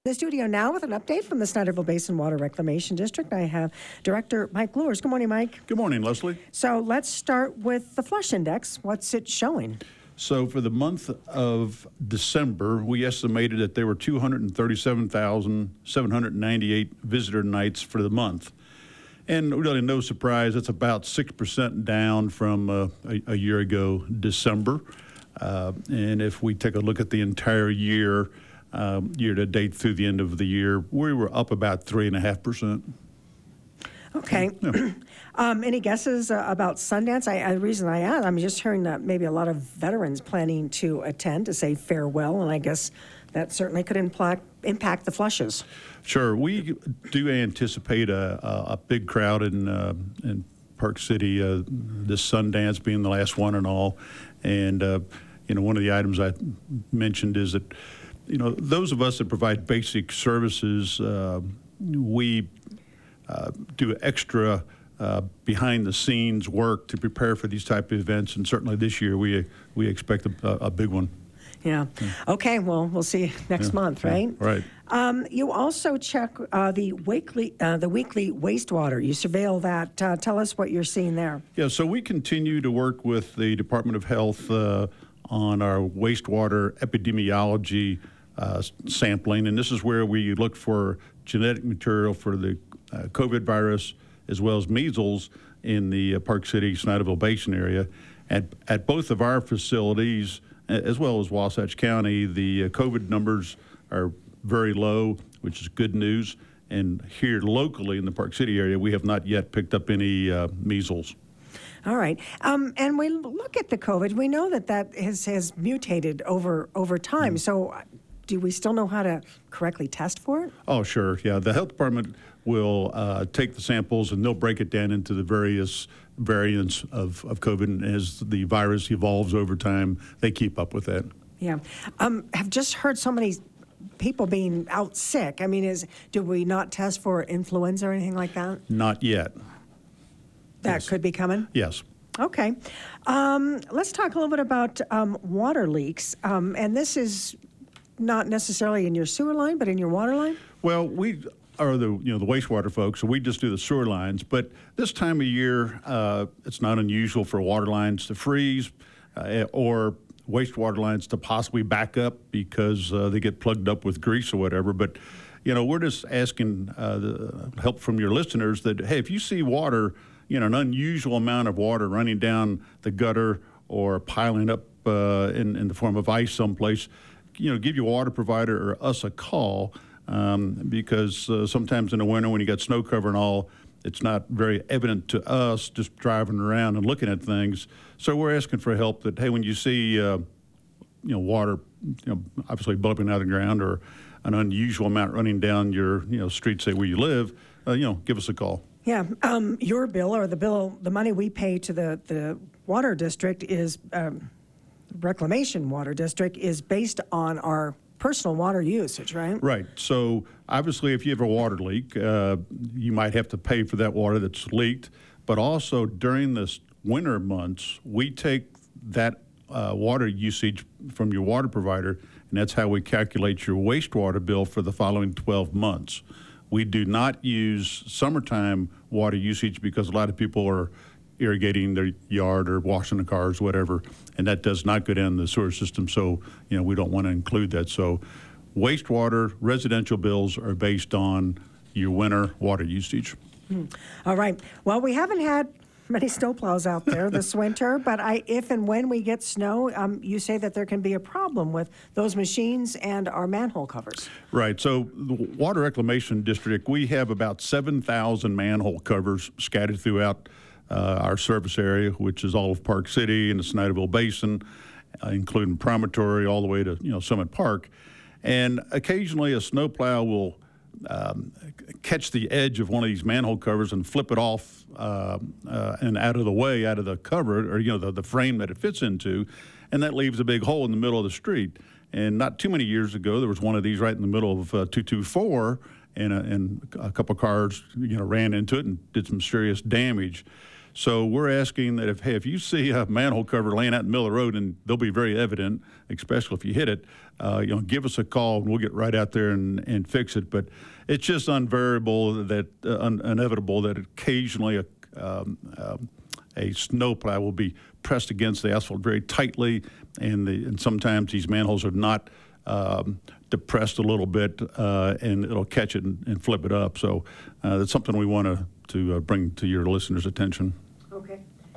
The studio now with an update from the Snyderville Basin Water Reclamation District. I have Director Mike Lewis. Good morning, Mike. Good morning, Leslie. So let's start with the flush index. What's it showing? So for the month of December, we estimated that there were 237,798 visitor nights for the month. And really no surprise, that's about 6% down from a year ago, December. And if we take a look at the entire year, year to date through the end of the year, we were up about 3.5%. Okay. Yeah. Any guesses about Sundance? The reason I asked, I'm just hearing that maybe a lot of veterans planning to attend to say farewell, and I guess that certainly could impact the flushes. Sure. We do anticipate a big crowd in Park City, this Sundance being the last one and all. And, one of the items I mentioned is that, those of us that provide basic services, we do extra behind-the-scenes work to prepare for these type of events, and certainly this year we expect a big one. Yeah. Okay. Well, we'll see you next month, right? Right. You also check the weekly wastewater. You surveil that. Tell us what you're seeing there. Yeah. So we continue to work with the Department of Health on our wastewater epidemiology sampling, and this is where we look for genetic material for the COVID virus as well as measles in the Park City, Snyderville Basin area. At both of our facilities, as well as Wasatch County, the COVID numbers are very low, which is good news. And here locally in the Park City area, we have not yet picked up any measles. All right. And we look at the COVID. We know that has mutated over time. So do we still know how to correctly test for it? Oh, sure. Yeah. The health department will take the samples and they'll break it down into the various variants of COVID. And as the virus evolves over time, they keep up with that. Yeah. Have just heard so many people being out sick. I mean, do we not test for influenza or anything like that? Not yet. That Yes. could be coming? Yes. Okay. Let's talk a little bit about water leaks. And this is not necessarily in your sewer line, but in your water line? Well, we are the wastewater folks, so we just do the sewer lines. But this time of year, it's not unusual for water lines to freeze or wastewater lines to possibly back up because they get plugged up with grease or whatever. But, we're just asking the help from your listeners that, hey, if you see water, an unusual amount of water running down the gutter or piling up in the form of ice someplace, give your water provider or us a call because sometimes in the winter when you got snow cover and all, it's not very evident to us just driving around and looking at things. So we're asking for help that, hey, when you see, water, obviously bubbling out of the ground or an unusual amount running down your, street, say where you live, give us a call. Yeah. Your bill or the money we pay to the water district is Reclamation Water District is based on our personal water usage, right? Right. So obviously, if you have a water leak, you might have to pay for that water that's leaked. But also during the winter months, we take that water usage from your water provider, and that's how we calculate your wastewater bill for the following 12 months. We do not use summertime water usage because a lot of people are irrigating their yard or washing the cars, whatever, and that does not go down the sewer system, so we don't want to include that. So wastewater residential bills are based on your winter water usage. All right. Well, we haven't had many snowplows out there this winter, but if and when we get snow, you say that there can be a problem with those machines and our manhole covers. Right. So the Water Reclamation District, we have about 7,000 manhole covers scattered throughout our service area, which is all of Park City and the Snyderville Basin, including Promontory all the way to Summit Park. And occasionally a snowplow will catch the edge of one of these manhole covers and flip it off and out of the way, out of the cover, or the frame that it fits into, and that leaves a big hole in the middle of the street. And not too many years ago, there was one of these right in the middle of 224, and a couple of cars ran into it and did some serious damage. So we're asking that if you see a manhole cover laying out in the middle of the road, and they'll be very evident, especially if you hit it, give us a call and we'll get right out there and fix it. But it's just unbearable that inevitable that occasionally a snowplow will be pressed against the asphalt very tightly, and sometimes these manholes are not depressed a little bit, and it'll catch it and flip it up. So that's something we want to bring to your listeners' attention. Okay.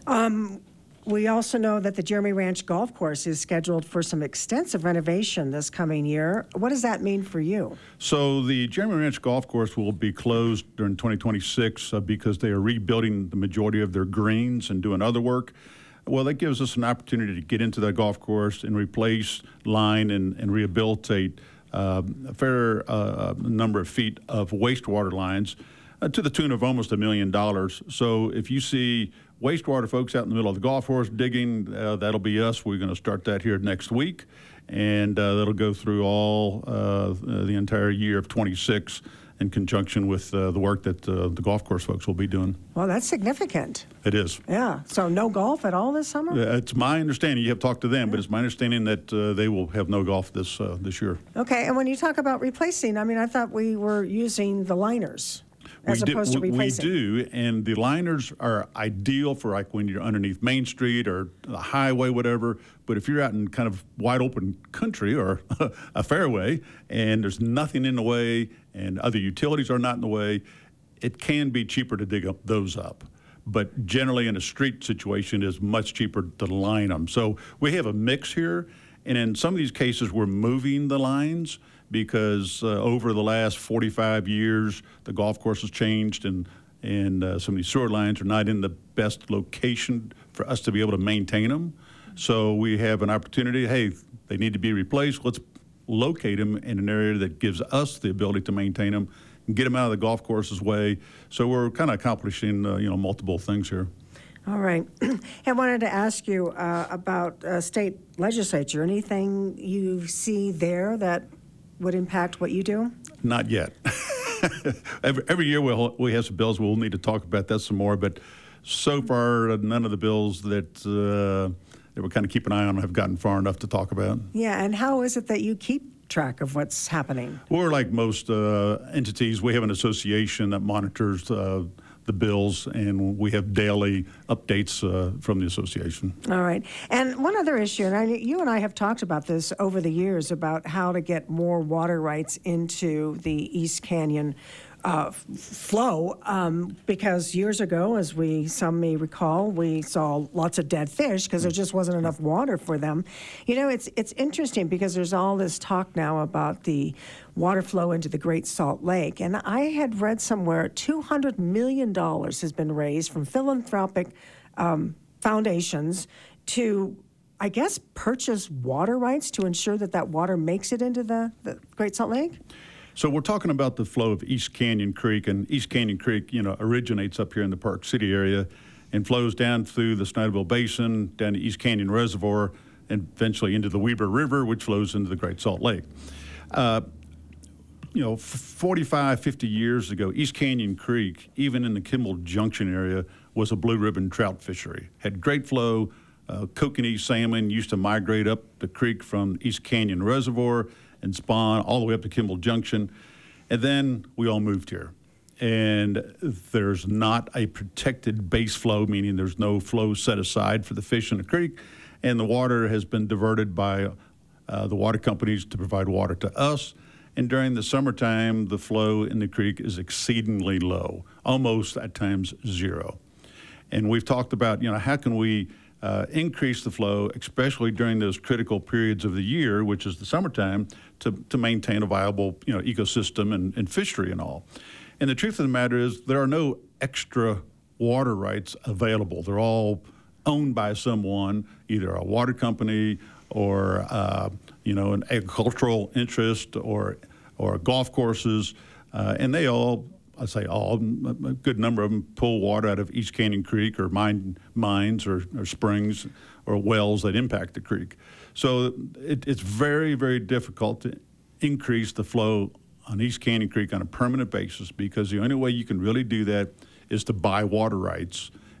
We also know that the Jeremy Ranch Golf Course is scheduled for some extensive renovation this coming year. What does that mean for you? So the Jeremy Ranch Golf Course will be closed during 2026 because they are rebuilding the majority of their greens and doing other work. Well, that gives us an opportunity to get into that golf course and replace, line, and rehabilitate a fair number of feet of wastewater lines to the tune of almost $1 million. So if you see wastewater folks out in the middle of the golf course digging, that'll be us. We're going to start that here next week, and that'll go through all the entire year of 26 in conjunction with the work that the golf course folks will be doing. Well, that's significant. It is. Yeah. So no golf at all this summer? It's my understanding. You have talked to them, but it's my understanding that they will have no golf this year. Okay. And when you talk about replacing, I mean, I thought we were using the liners as opposed to replacing. We do, and the liners are ideal for like when you're underneath Main Street or the highway, whatever. But if you're out in kind of wide open country or a fairway and there's nothing in the way and other utilities are not in the way, it can be cheaper to dig those up. But generally in a street situation, it is much cheaper to line them. So we have a mix here, and in some of these cases, we're moving the lines because over the last 45 years, the golf course has changed, and some of these sewer lines are not in the best location for us to be able to maintain them. So we have an opportunity, hey, they need to be replaced. Let's locate them in an area that gives us the ability to maintain them and get them out of the golf course's way. So we're kind of accomplishing, multiple things here. All right. I wanted to ask you about state legislature. Anything you see there that would impact what you do? Not yet. Every year we have some bills we'll need to talk about that some more, but so far none of the bills that we're kind of keeping an eye on have gotten far enough to talk about. Yeah, and how is it that you keep track of what's happening? We're like most entities. We have an association that monitors the bills, and we have daily updates from the association. All right. And one other issue, and you and I have talked about this over the years, about how to get more water rights into the East Canyon flow, because years ago, as some may recall, we saw lots of dead fish because there just wasn't enough water for them. You know, it's interesting because there's all this talk now about the water flow into the Great Salt Lake, and I had read somewhere $200 million has been raised from philanthropic foundations to, I guess, purchase water rights to ensure that water makes it into the Great Salt Lake? So we're talking about the flow of East Canyon Creek, and East Canyon Creek, originates up here in the Park City area and flows down through the Snyderville Basin, down to East Canyon Reservoir, and eventually into the Weber River, which flows into the Great Salt Lake. 45, 50 years ago, East Canyon Creek, even in the Kimball Junction area, was a blue ribbon trout fishery. Had great flow. Kokanee salmon used to migrate up the creek from East Canyon Reservoir and spawn all the way up to Kimball Junction. And then we all moved here. And there's not a protected base flow, meaning there's no flow set aside for the fish in the creek. And the water has been diverted by the water companies to provide water to us. And during the summertime, the flow in the creek is exceedingly low, almost at times zero. And we've talked about, how can we increase the flow, especially during those critical periods of the year, which is the summertime, to maintain a viable, ecosystem and fishery and all. And the truth of the matter is there are no extra water rights available. They're all owned by someone, either a water company or, an agricultural interest or golf courses. And they all, I say all, a good number of them pull water out of East Canyon Creek or mines or springs or wells that impact the creek. So it's very, very difficult to increase the flow on East Canyon Creek on a permanent basis, because the only way you can really do that is to buy water rights.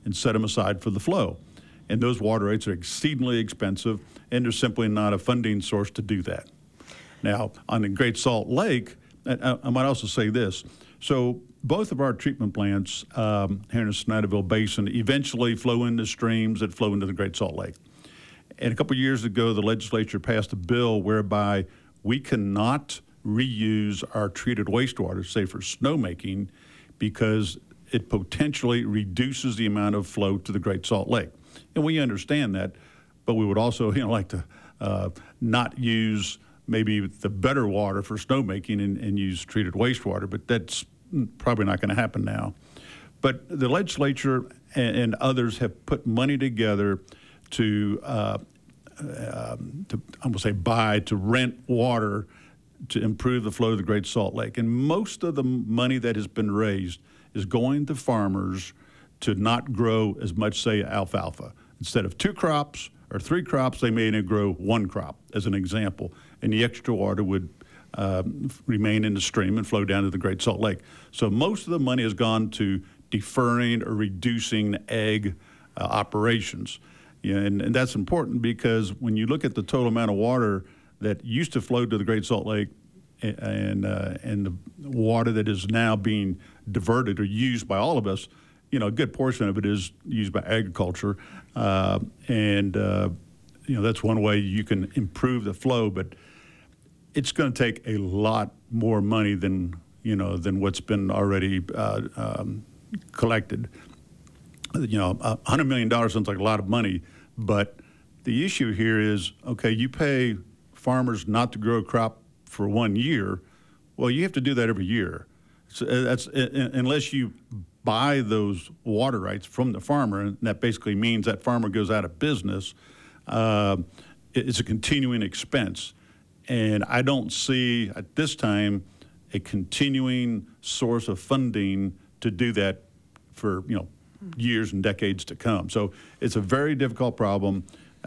and set them aside for the flow. And those water rates are exceedingly expensive, and there's simply not a funding source to do that. Now, on the Great Salt Lake, I might also say this. So both of our treatment plants here in the Shenandoah Basin eventually flow into streams that flow into the Great Salt Lake. And a couple of years ago, the legislature passed a bill whereby we cannot reuse our treated wastewater, say for snowmaking, because it potentially reduces the amount of flow to the Great Salt Lake. And we understand that, but we would also like to not use maybe the better water for snowmaking and use treated wastewater, but that's probably not going to happen now. But the legislature and others have put money together to I'm going to say to rent water to improve the flow of the Great Salt Lake. And most of the money that has been raised is going to farmers to not grow as much, say, alfalfa. Instead of 2 crops or 3 crops, they may only grow 1 crop, as an example. And the extra water would remain in the stream and flow down to the Great Salt Lake. So most of the money has gone to deferring or reducing ag operations. And that's important because when you look at the total amount of water that used to flow to the Great Salt Lake and the water that is now being diverted or used by all of us, a good portion of it is used by agriculture. That's one way you can improve the flow, but it's going to take a lot more money than what's been already collected. $100 million sounds like a lot of money, but the issue here is, okay, you pay farmers not to grow a crop for 1 year. Well, you have to do that every year. So that's unless you buy those water rights from the farmer, and that basically means that farmer goes out of business. It's a continuing expense. And I don't see at this time a continuing source of funding to do that for years and decades to come. So it's a very difficult problem.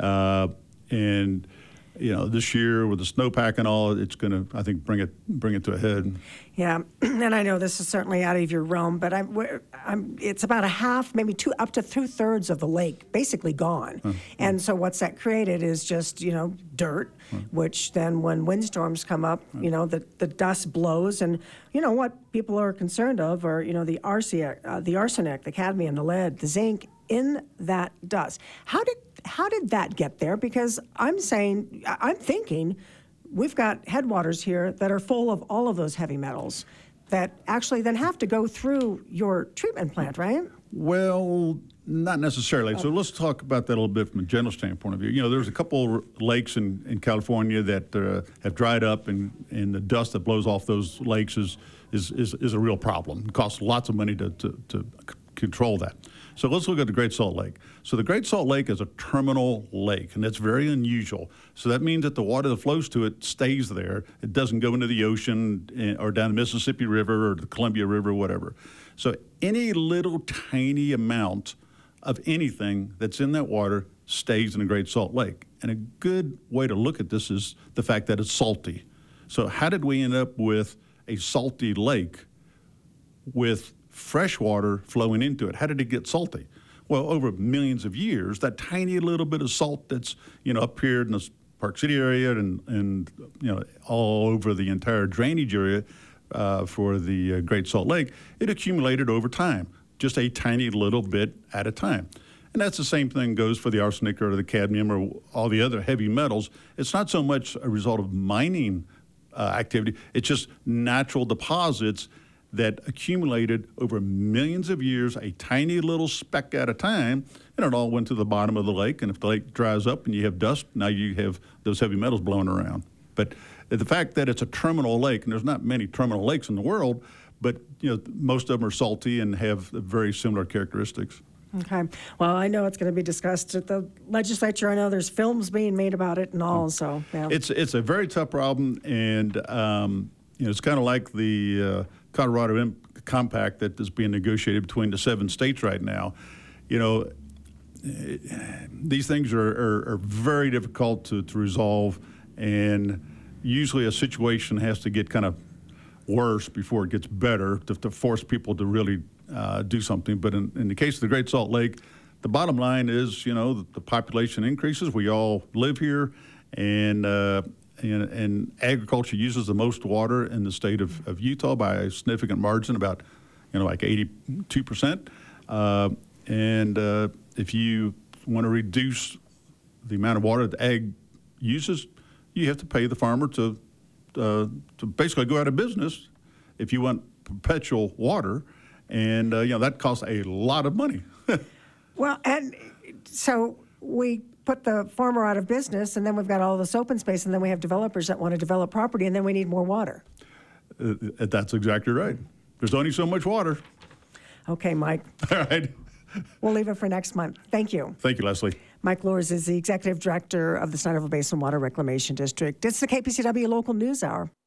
This year with the snowpack and all, it's going to, I think, bring it to a head. Yeah, and I know this is certainly out of your realm, but it's about a half, maybe up to 2/3 of the lake basically gone. And so what's that created is just, dirt, which then when windstorms come up, the dust blows. And what people are concerned of are, the arsenic, the cadmium, the lead, the zinc in that dust. How did that get there? Because I'm thinking we've got headwaters here that are full of all of those heavy metals that actually then have to go through your treatment plant, right? Well, not necessarily. So let's talk about that a little bit from a general standpoint of view. There's a couple lakes in California that have dried up, and the dust that blows off those lakes is a real problem. It costs lots of money to control that. So let's look at the Great Salt Lake. So the Great Salt Lake is a terminal lake, and that's very unusual. So that means that the water that flows to it stays there. It doesn't go into the ocean or down the Mississippi River or the Columbia River, whatever. So any little tiny amount of anything that's in that water stays in the Great Salt Lake. And a good way to look at this is the fact that it's salty. So how did we end up with a salty lake with fresh water flowing into it? How did it get salty? Well, over millions of years, that tiny little bit of salt that's up here in the Park City area and all over the entire drainage area for the Great Salt Lake, it accumulated over time, just a tiny little bit at a time. And that's the same thing goes for the arsenic or the cadmium or all the other heavy metals. It's not so much a result of mining activity, it's just natural deposits that accumulated over millions of years, a tiny little speck at a time, and it all went to the bottom of the lake. And if the lake dries up and you have dust, now you have those heavy metals blowing around. But the fact that it's a terminal lake, and there's not many terminal lakes in the world, but most of them are salty and have very similar characteristics. Okay. Well, I know it's going to be discussed at the legislature. I know there's films being made about it and all. So yeah. It's a very tough problem, and it's kind of like the Colorado Compact that is being negotiated between the 7 states right now. These things are very difficult to resolve, and usually a situation has to get kind of worse before it gets better to force people to really do something. But in the case of the Great Salt Lake, the bottom line is, the population increases. We all live here, and agriculture uses the most water in the state of Utah by a significant margin, about, like 82%. If you want to reduce the amount of water that ag uses, you have to pay the farmer to basically go out of business if you want perpetual water, and that costs a lot of money. Well, and so we put the farmer out of business, and then we've got all this open space, and then we have developers that want to develop property, and then we need more water. That's exactly right. There's only so much water. Okay, Mike. All right. We'll leave it for next month. Thank you. Thank you, Leslie. Mike Luers is the Executive Director of the Sniderville Basin Water Reclamation District. It's the KPCW Local News Hour.